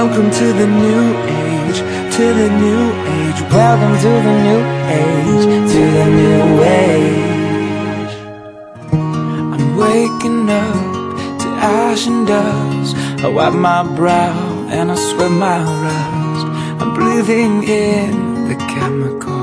welcome to the new age, to the new age. Welcome to the new age, to the new age. I'm waking up to ash and dust. I wipe my brow and I sweat my rust. I'm breathing in the chemicals.